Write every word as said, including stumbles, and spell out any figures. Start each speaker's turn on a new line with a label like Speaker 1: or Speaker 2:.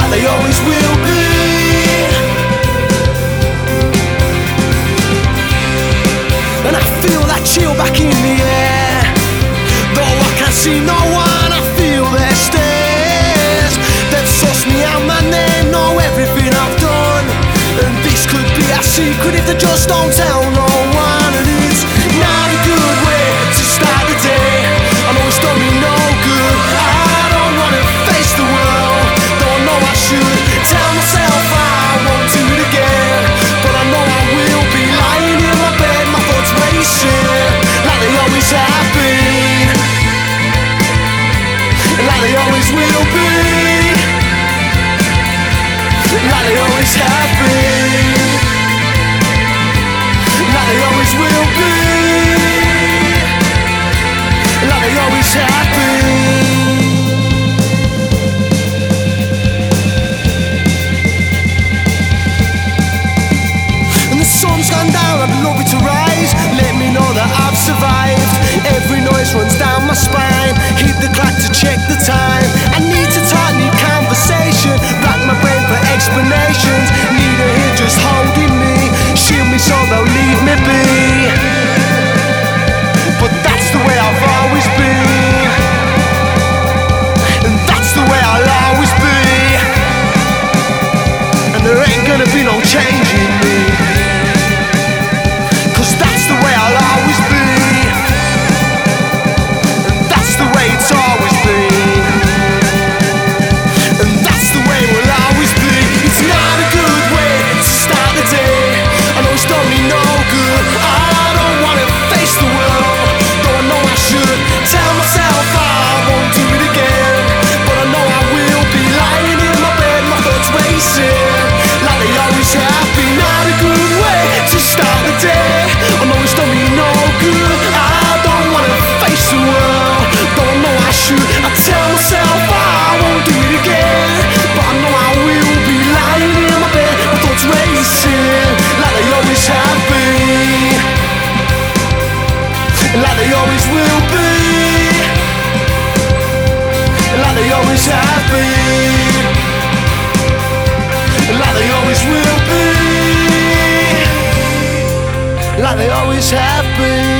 Speaker 1: like they always will be. And I feel that chill back in the air, though I can't see no one, I feel their stares. They've sussed me out, man, they know everything I've done, and this could be a secret if they just don't tell no one. And it's not a good way to start the day. I know it's done me no good, I don't wanna face the world, though I know I should. Tell myself I won't do it again, but I know I will be lying in my bed, my thoughts racing, like they always have been, like they always will be, like they always have been, like they always will be, like they always have been. And the sun's gone down, I'd love it to rise, let me know that I've survived. Every noise runs down my spine, hit the clock to check the time. I need to talk, need conversation, rack my brain for explanations. Need a hit just holding me, shield me so they'll leave me be. But that's the way I've always been, and that's the way I'll always be, and there ain't gonna be no changing me, 'cause that's the way I'll always be, and that's the way it's always been, and that's the way it will always be. It's not a good way to start the day, I know it's done me no good, I don't wanna face the world, though I know I should. Tell myself I won't do it again, but I know I will be lying in my bed, my thoughts racing, like they always have been. Not a good way to start the day, I know it's done me no good, I don't wanna face the world, though I know I should. I tell myself I won't do it again, but I know I will be lying in my bed, my thoughts racing, like they always have been, like they always will be, like they always have been, like they always will be, like they always have been.